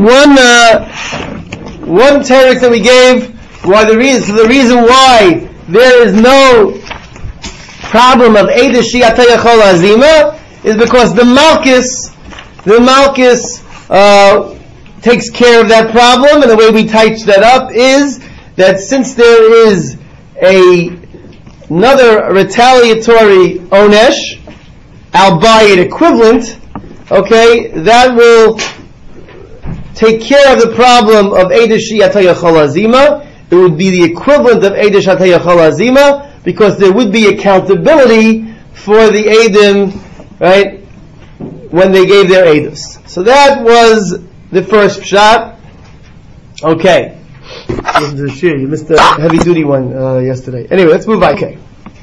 one teretz that we gave, the reason why there is no problem of Eidos She'ata Yachol Azima is because the Malchus takes care of that problem, and the way we touch that up is that since there is another retaliatory onesh, albeit equivalent, okay, that will take care of the problem of Eidos She'ata Yachol Azima. It would be the equivalent of Eidos She'ata Yachol Azima, because there would be accountability for the Eidim, right, when they gave their Eidos. So that was the first shot. Okay. You missed the heavy duty one yesterday. Anyway, let's move on. Okay.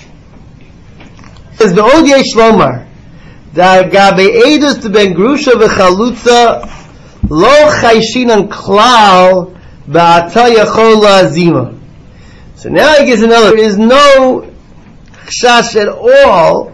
Is the Odiyeh Shlomar da gabe Eidos to ben Grusha v'chalutza lo chayshinan klal ba'ata yachol la'azima. So now he gives another. There is no chash at all,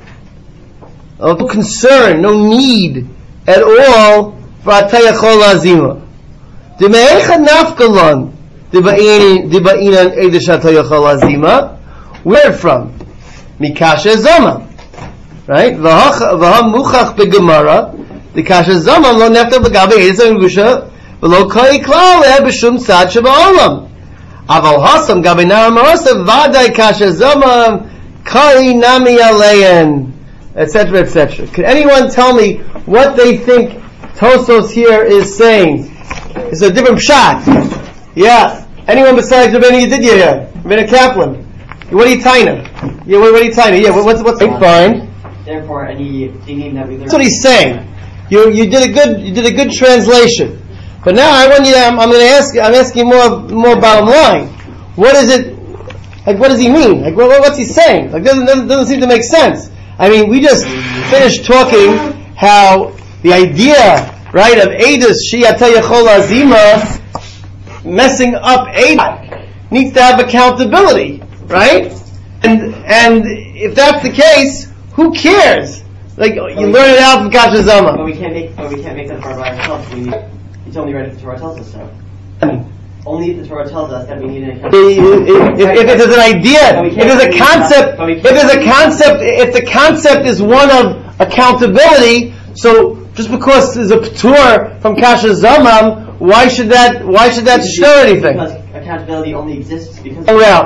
no concern, no need at all for ata yachol la'azima. De me'echa nafkalon de ba'inan Eidos ata yachol la'azima. Where from? Mikasha Zoma, right? V'ha muchach begemara. The kasha Zoma lo nefta b'gabe Eidos and Grusha v'lo kai klal b'shum tzad sheba'olam. Aval hasam gabe nara marasa vaday kasha Zoma kai nami alein, etc., etc. Can anyone tell me what they think Tosos here is saying? It's a different shot. Yeah. Anyone besides Rabbeinu Yedidia here? Rabbeinu Kaplan. What are you tying him? Yeah, what are you tying him? Yeah, what's fine? Therefore, any thinking that we learn. That's what he's saying. You did a good translation. But now I want you. I'm asking more bottom line. What is it? Like, what does he mean? Like, what's he saying? Like, doesn't seem to make sense. I mean, we just finished talking how the idea, right, of Eidos She'ata Yachol Azima messing up Eidos needs to have accountability. Right? And if that's the case, who cares? Like, you learn it out from Kasha Zoma. But we can't make that Torah by ourselves. It's only right if the Torah tells us so. Only if the Torah tells us that we need an accountability. If there's an idea, if there's a concept, if the concept is one of accountability, so just because there's a p'tur from Kasha Zoma, why should that stir anything? Because accountability only exists because.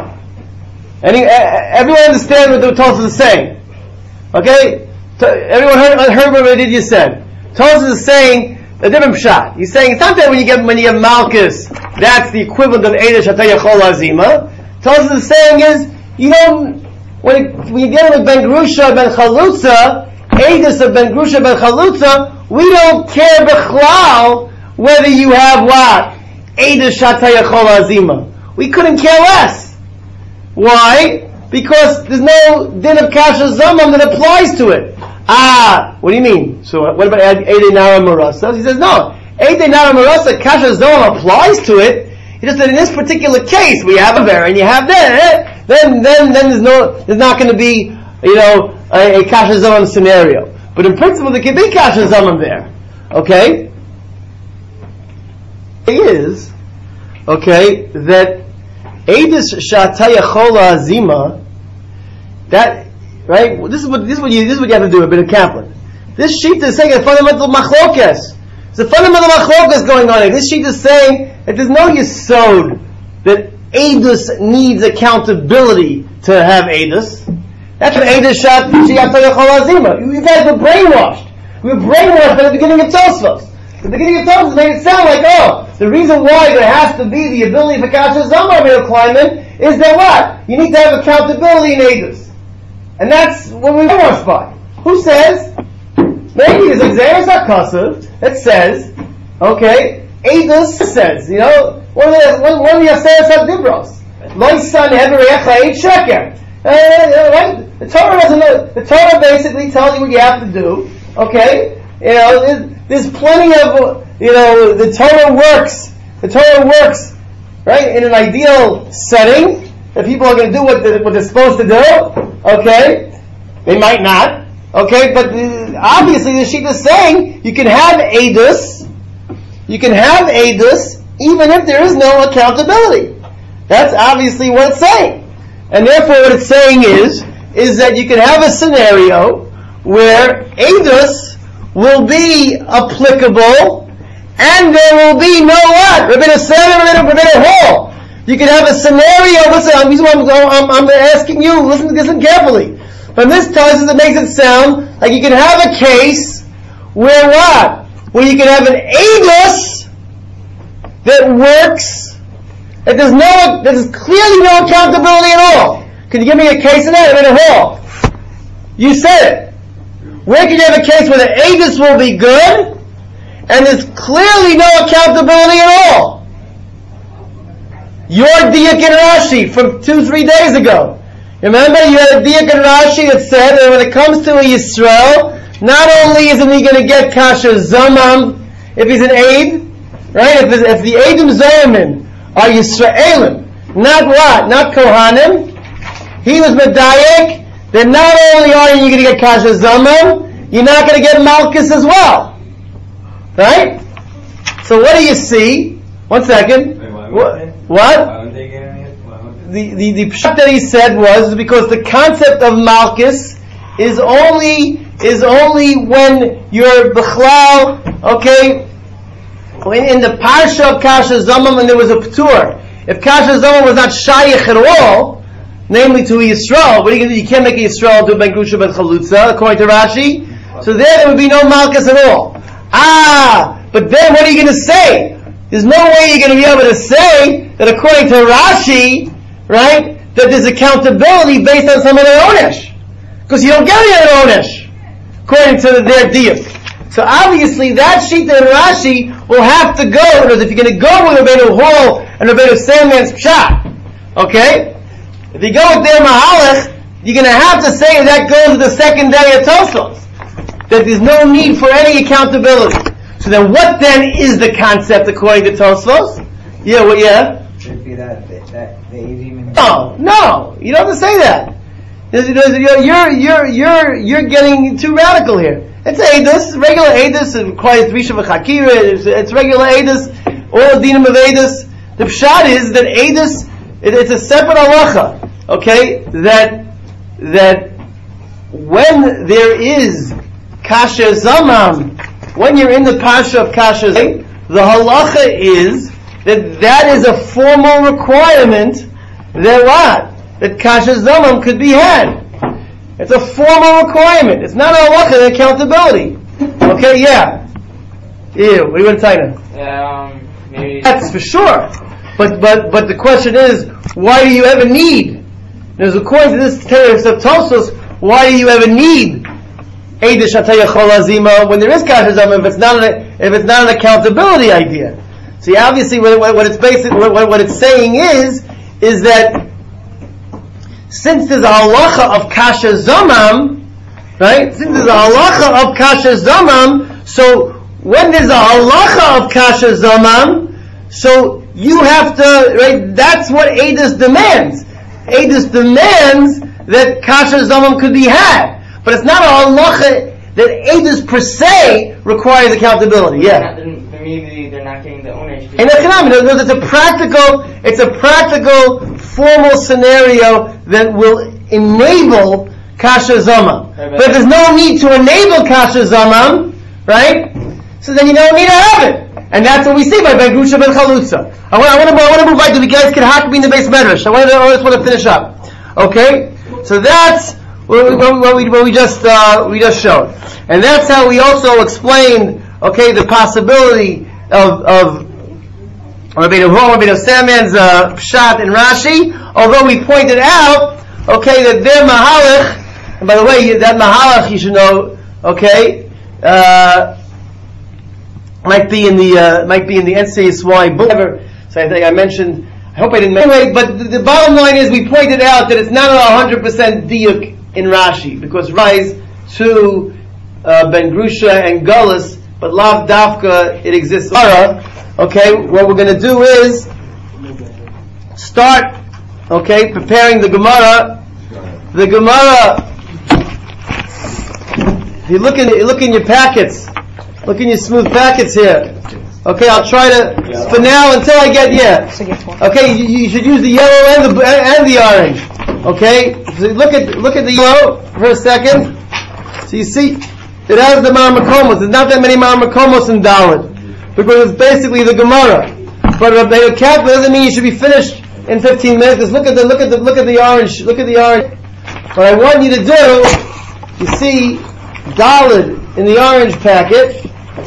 Everyone understand what the Tosos is saying? Okay? Everyone heard what Yedidia said. Tosos is saying a different pshat. He's saying it's not that when you get Malchus, that's the equivalent of Eidos She'ata Yachol Azima. Tosos is saying is, you don't, when you deal with Ben Grusha, Ben Chalutza, Eidos of Ben Grusha, Ben Chalutza, we don't care b'chlal whether you have what? Eidos She'ata Yachol Azima. We couldn't care less. Why? Because there's no din of kasha zamam that applies to it. What do you mean? So what about Eidei Nara Marasa? He says no. Eidei Nara Marasa, kasha zamam applies to it. He just said in this particular case we have a ver and you have that. Then there's not going to be a kasha zamam scenario. But in principle there can be kasha zamam there. Okay? It is that Eidos She'ata Yachol Azima, that, right? This is what you have to do, a bit of Kaplan. This sheet is saying a fundamental machlokas. There's a fundamental machlokas going on here. This sheet is saying that there's no yesod that Eidos needs accountability to have Eidos. That's what Eidos She'ata Yachol Azima. You guys were brainwashed. We were brainwashed by the beginning of Tosfos. The beginning of Tosfos made it sound like, the reason why there has to be the ability for Kasha Zoma requirement is that what? You need to have accountability in Eidos. And that's what we brainwashed by. Who says? Maybe there's Xeris HaKasav that says, Eidos says, one of the Aseres HaDibros. Lo San Heberecha Eid Sheker. Right? The Torah doesn't know. The Torah basically tells you what you have to do. Okay? There's plenty of, the Torah works. The Torah works, right, in an ideal setting. That people are going to do what they're supposed to do. Okay? They might not. Okay? But obviously the sheet is saying you can have Eidos you can have Eidus even if there is no accountability. That's obviously what it's saying. And therefore what it's saying is that you can have a scenario where Eidus will be applicable and there will be no what? Rabbeinu Sam, Rabbeinu Hall. You can have a scenario, listen, I'm asking you, listen carefully. From this Tosfos, it makes it sound like you can have a case where what? Where you can have an Eidus that works, that there's clearly no accountability at all. Can you give me a case of that? Rabbeinu Hall. You said it. Where can you have a case where the Eidus will be good and there's clearly no accountability at all? Your Diak in Rashi from 2-3 days ago. Remember, you had a Diak in Rashi that said that when it comes to a Yisrael, not only isn't he going to get Kasher Zamam if he's an Eid, right? If the Eidim Zomim are Yisraelim, not what? Not Kohanim. He was Medayek, then not only are you going to get Kasher Zamam, you're not going to get Malchus as well. Right? So what do you see? 1 second. Wait, what? The pshat that he said was because the concept of Malchus is only when you're Bechlal, okay, in the Parsha of Kasher Zamam and there was a P'tur. If Kasher Zamam was not Shayach at all, namely to a Yisrael, what are you going to do? You can't make a Yisrael do Ben Grusha Ben Chalutza, according to Rashi. So there would be no Malchus at all. But then what are you going to say? There's no way you're going to be able to say that according to Rashi, right, that there's accountability based on some other Onesh. Because you don't get any other Onesh, according to their diuk. So obviously that Shita in Rashi will have to go, because if you're going to go with Rabbeinu Hall and Rabbeinu Sandman's Pshat, okay? If you go with their Mahalach, you're going to have to say that goes to the second day of Tosfos. That there's no need for any accountability. So then what then is the concept according to Tosfos? Yeah? Should be that the Eidim. No, you don't have to say that. You're getting too radical here. It's Eidus, regular Eidus, it requires Risha v'Chakira, it's regular Eidus, all the dinim of Eidus. The pshat is that Eidus, it's a separate halacha, okay, that when there is Kasher Zamam, when you're in the Pasha of Kasher Zamam, the halacha is that is a formal requirement that what? That Kasher Zamam could be had. It's a formal requirement. It's not a halacha, an accountability. Okay, yeah. What do you want to tell you? Maybe that's for sure. But the question is, why do you ever need? Because according to this text of Tosfos, why do you ever need Eidish Shataya Chol Azima when there is Kasher Zamam if it's not an accountability idea? See, obviously, what it's saying is that since there's a halacha of Kasher Zamam, right? Since there's a halacha of Kasher Zamam, so when there's a halacha of Kasher Zamam, so you have to, right? That's what Eidus demands. Eidus demands that Kasher Zamam could be had. But it's not a halacha that Eidus per se requires accountability. Yeah. Maybe they're not getting the ownership. And it's a practical, formal scenario that will enable Kasher Zamam. But if there's no need to enable Kasher Zamam, right? So then you don't need to have it. And that's what we see by Ben Grusha Ben Chalutza. I want to move on to the guys can hack me in the base medrash. I just want to finish up. Okay? So that's what we just showed. And that's how we also explained, okay, the possibility of Rabbeinu Hall, Rabbeinu Sandman's pshat in Rashi, although we pointed out, okay, that their Mahalach, and by the way, that Mahalach you should know, okay, might be in the NCSY book. So I think I mentioned. I hope I didn't. Anyway, but the bottom line is we pointed out that it's not 100% diuk in Rashi because rise to Ben Grusha and Gullus, but lav dafka it exists. Okay, what we're going to do is start. Okay, preparing the Gemara. The Gemara. You look in your packets. Look in your smooth packets here. Okay, I'll try to, for now, until I get, Okay, you should use the yellow and the orange. Okay? So look at the yellow for a second. So you see, it has the Marmakomos. There's not that many Marmakomos in Dalit. Because it's basically the Gemara. But Rabbeinu Kaplan doesn't mean you should be finished in 15 minutes. Just look at the orange. Look at the orange. What I want you to do, you see, Dalit in the orange packet.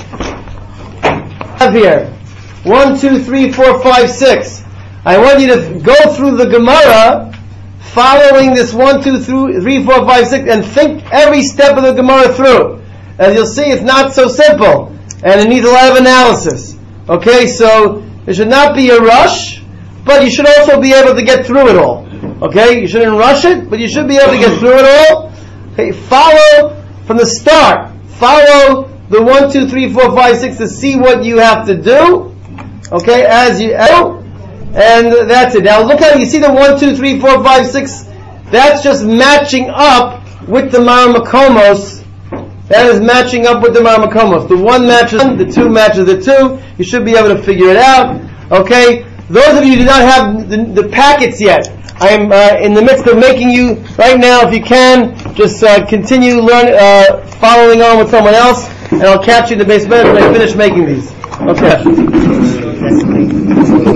Have here 1, 2, 3, 4, 5, 6. I want you to go through the Gemara, following this 1, 2, 3, 4, 5, 6, and think every step of the Gemara through. As you'll see, it's not so simple, and it needs a lot of analysis. Okay, so there should not be a rush, but you should also be able to get through it all. Okay, you shouldn't rush it, but you should be able to get through it all. Okay, follow from the start. Follow the 1, 2, 3, 4, 5, 6 to see what you have to do. Okay, as you and that's it. Now look how you see the 1, 2, 3, 4, 5, 6. That's just matching up with the Marmakomos. That is matching up with the Marmakomos. The 1 matches 1, the 2 matches the 2. You should be able to figure it out. Okay, those of you who do not have the packets yet, I am in the midst of making you right now. If you can, just continue following on with someone else. And I'll catch you in the basement when I finish making these. Okay.